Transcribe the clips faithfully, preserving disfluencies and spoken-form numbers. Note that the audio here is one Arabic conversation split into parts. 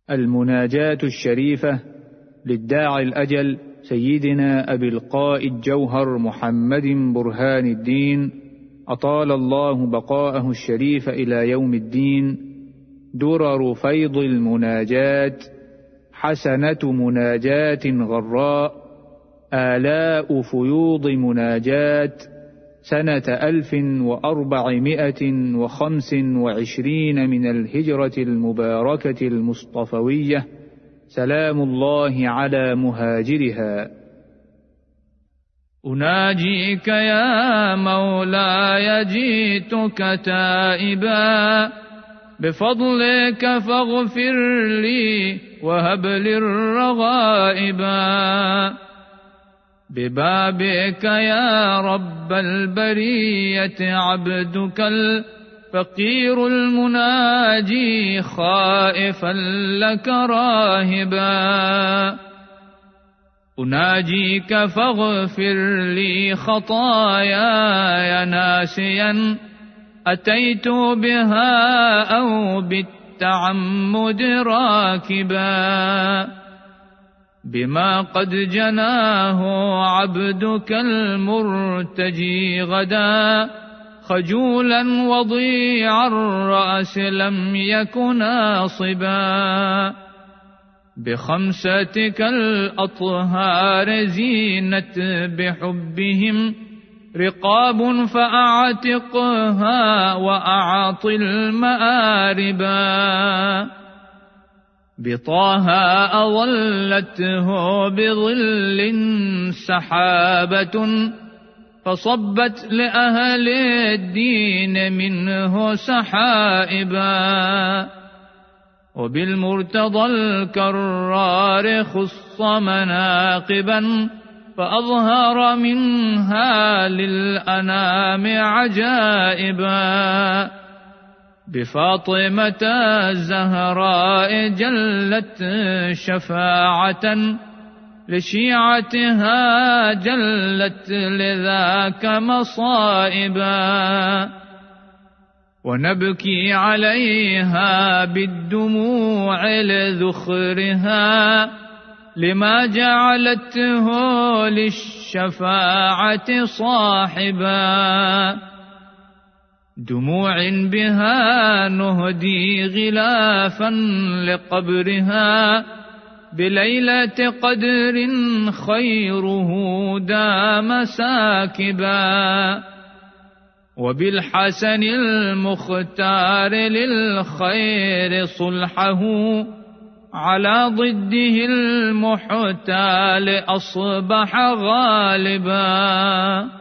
المناجاة الشريفة للداعي الأجل سيدنا أبي القاء الجوهر محمد برهان الدين أطال الله بقاءه الشريف إلى يوم الدين. درر فيض المناجات، حسنة مناجات غراء، آلاء فيوض مناجات، سنة ألف وأربعمائة وخمس وعشرين من الهجرة المباركة المصطفوية، سلام الله على مهاجرها. أناجيك يا مولاي جئتك تائبا، بفضلك فاغفر لي وهب لي الرغائبا. ببابك يا رب البرية عبدك الفقير المناجي، خائفا لك راهبا. أناجيك فاغفر لي خطاياي ناسيا أتيت بها أو بالتعمد راكبا. بما قد جناه عبدك المرتجي غدا، خجولا وضيع الرأس لم يكن ناصبا. بخمستك الأطهار زينت بحبهم رقاب، فأعتقها وأعط المآربا. بطه أظلته بظل سحابة، فصبت لأهل الدين منه سحائبا. وبالمرتضى الكرار خص مناقبا، فأظهر منها للأنام عجائبا. بفاطمة الزهراء جلت شفاعة، لشيعتها جلت لذاك مصائبا. ونبكي عليها بالدموع لذخرها، لما جعلته للشفاعة صاحبا. دموع بها نهدي غلافا لقبرها، بليلة قدر خيره دام ساكبا. وبالحسن المختار للخير صلحه، على ضده المحتال أصبح غالبا.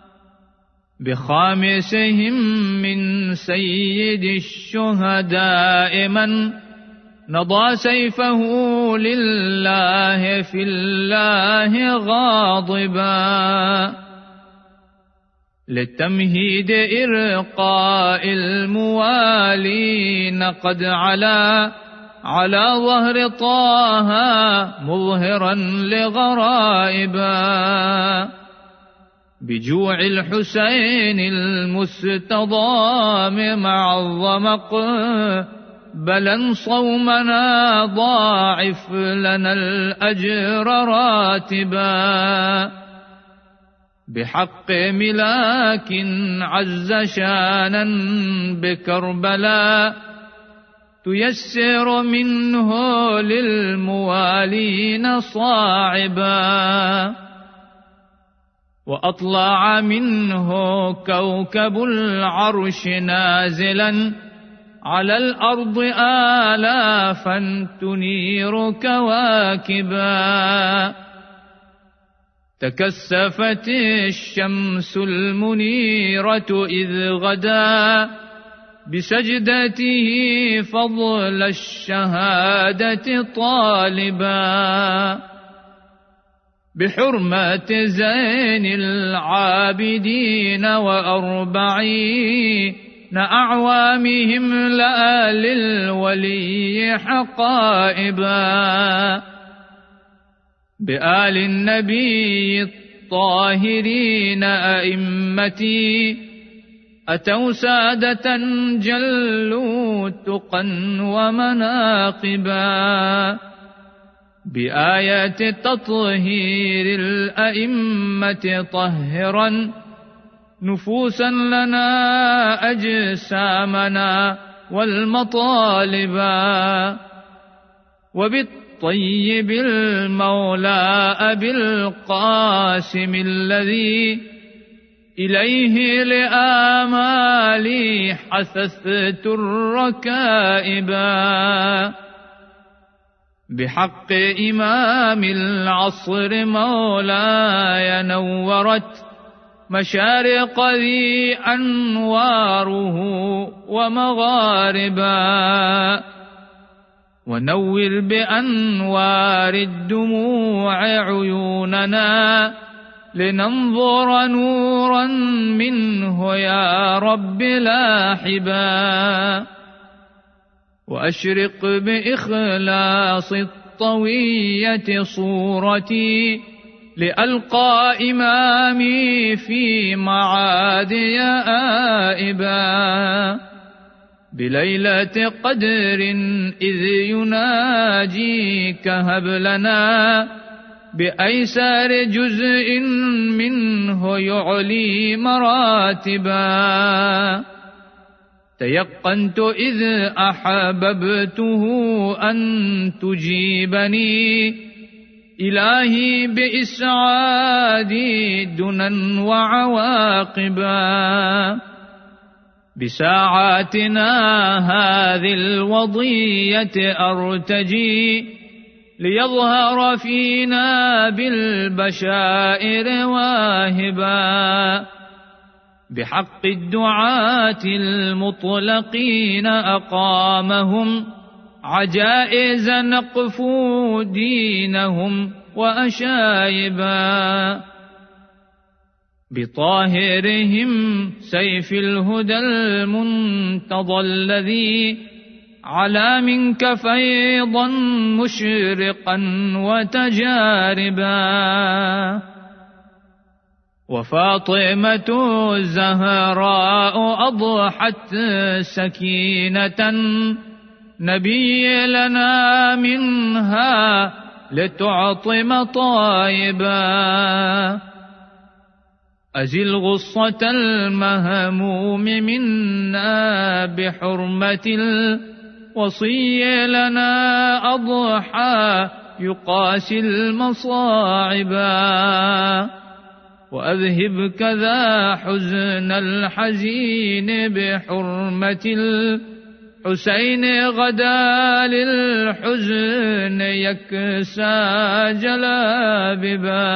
بخامسهم من سيد الشهداء من نضى سيفه لله في الله غاضبا. للتمهيد إرقاء الموالين قد علا على ظهر طه مظهرا لغرائبا. بجوع الحسين المستضام مع الظمق، بلا صومنا ضاعف لنا الأجر راتبا. بحق ملاك عز شانا بكربلاء، تيسر منه للموالين صاعبا. وأطلع منه كوكب العرش نازلا على الأرض آلافا تنير كواكبا. تكسفت الشمس المنيرة إذ غدا، بسجدته فضل الشهادة طالبا. بحرمة زين العابدين وأربعين أعوامهم لا للولي حقائبا. بآل النبي الطاهرين أئمتي، أتوا سادة جلوا تقا ومناقبا بآيات تطهير الأئمة طهرا نفوسا لنا أجسامنا والمطالبا وبالطيب المولى أبي القاسم الذي إليه لآمالي حثثت الركائبا بحق إمام العصر مولاي نورت مشارق ذي أنواره ومغاربا ونور بأنوار الدموع عيوننا لننظر نورا منه يا رب لاحبا وأشرق بإخلاص الطوية صورتي لألقى إمامي في معادي آئبا بليلة قدر إذ يناجيك هب لنا بأيسار جزء منه يعلي مراتبا تيقنت إذ أحببته أن تجيبني إلهي بإسعادي دنا وعواقبا بساعاتنا هذه الوضية أرتجي ليظهر فينا بالبشائر واهبا بحق الدعاة المطلقين أقامهم عجائز نقفوا دينهم وأشايبا بطاهرهم سيف الهدى المنتضى الذي على منك فيضا مشرقا وتجاربا وفاطمة الزهراء أضحت سكينة نبي لنا منها لتعطم طائبا أزل غصة المهموم منا بحرمة الوصي لنا أضحى يقاسي المصاعبا وأذهب كذا حزن الحزين بحرمة الحسين غدا للحزن يكسى جلاببا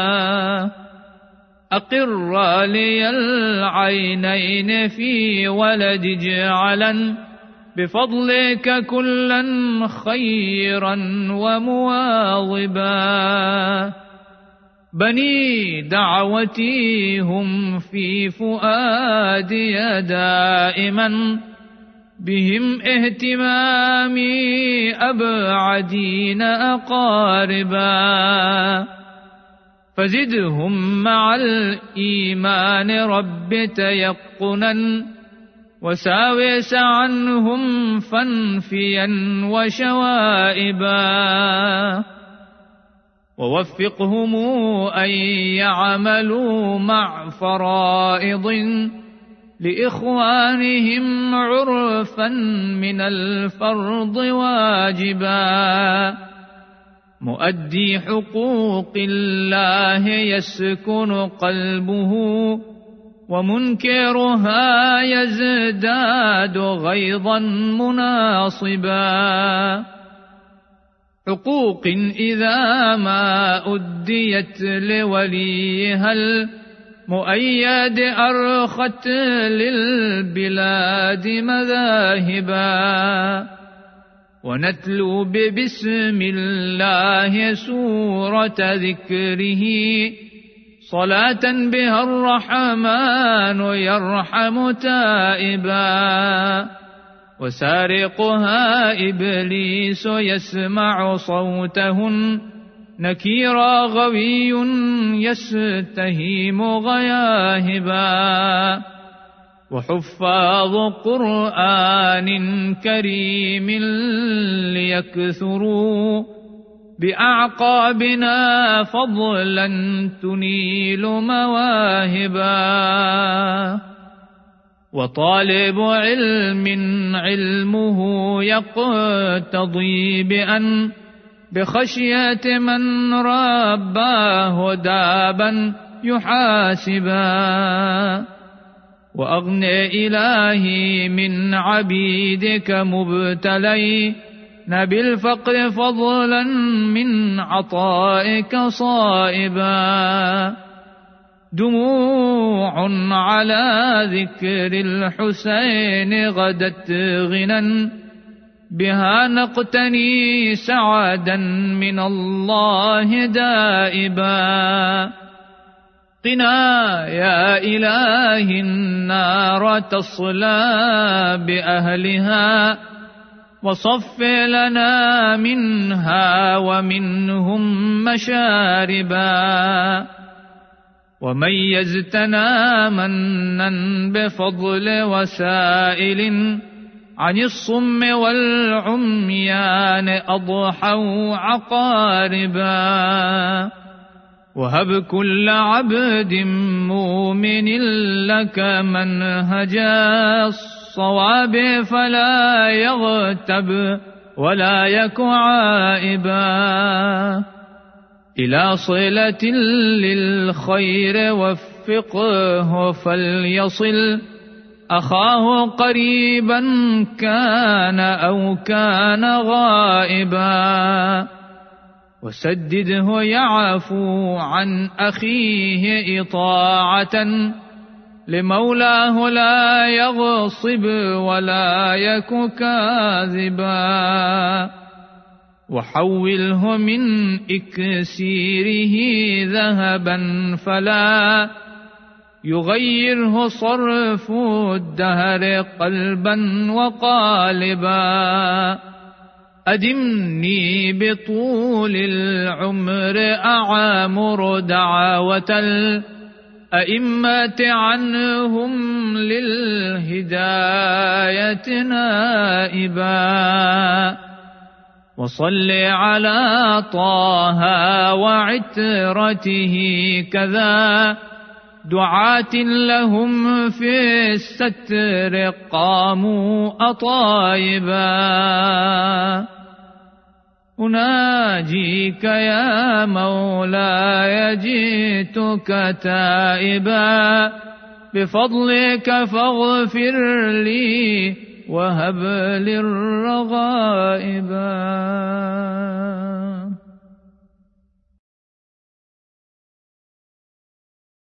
أقر لي العينين في ولد اجعلا بفضلك كلا خيرا ومواظبا بني دعوتي هم في فؤادي دائما بهم اهتمامي أبعدين أقاربا فزدهم مع الإيمان رب تيقنا وساوس عنهم فانفيا وشوائبا ووفقهم أن يعملوا مع فرائض لإخوانهم عرفا من الفرض واجبا مؤدي حقوق الله يسكن قلبه ومنكرها يزداد غيظا مناصبا حقوق إذا ما أديت لوليها المؤيد أرخت للبلاد مذاهبا ونتلو ببسم الله سورة ذكره صلاة بها الرحمن يرحم تائبا وسارقها إبليس يسمع صوتهن نكيرا غوي يستهيم غياهبا وحفاظ قرآن كريم ليكثروا بأعقابنا فضلا تنيل مواهبا. وطالب علم علمه يقتضي بأن بخشية من رباه دابا يحاسبا. وأغني إلهي من عبيدك مبتلين بالفقر فضلا من عطائك صائبا. دموع على ذكر الحسين غدت غنى بها نقتني سعدا من الله دائبا. قنا يا إله النار تصلى بأهلها وصف لنا منها ومنهم مشاربا. وميزتنا منا بفضل وسائل عن الصم والعميان أضحوا عقاربا. وهب كل عبد مؤمن لك منهجا الصواب فلا يغتب ولا يك عائبا. إلى صلة للخير وفقه فليصل أخاه قريبا كان أو كان غائبا. وسدده يعفو عن أخيه إطاعة لمولاه لا يغصب ولا يك كاذبا. وحوله من إكسيره ذهبا فلا يغيره صرف الدهر قلبا وقالبا. أدمني بطول العمر أعامر دعوة الأئمة عنهم للهداية نائبا. وصل على طه وعترته كذا دعاة لهم في الستر قاموا أطايبا. أناجيك يا مولاي جئتك تائبا بفضلك فاغفر لي وهب لي الرغائبا.